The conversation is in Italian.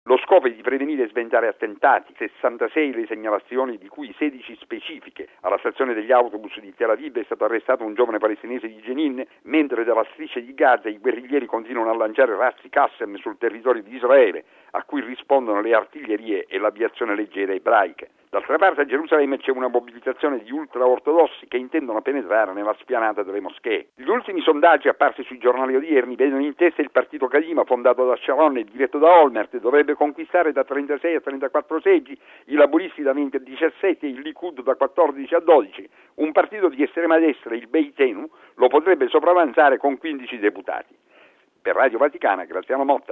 Lo scopo è di prevenire e sventare attentati, 66 le segnalazioni, di cui 16 specifiche. Alla stazione degli autobus di Tel Aviv è stato arrestato un giovane palestinese di Jenin, mentre dalla striscia di Gaza i guerriglieri continuano a lanciare razzi Qassem sul territorio di Israele, a cui rispondono le artiglierie e l'aviazione leggera ebraiche. D'altra parte a Gerusalemme c'è una mobilitazione di ultraortodossi che intendono penetrare nella spianata delle moschee. Gli ultimi sondaggi apparsi sui giornali odierni vedono in testa il partito Kadima, fondato da Sharon e diretto da Olmert, dovrebbe conquistare da 36 a 34 seggi, i laburisti da 20 a 17 e il Likud da 14 a 12. Un partito di estrema destra, il Beitenu, lo potrebbe sopravanzare con 15 deputati. Per Radio Vaticana, Graziano Motta.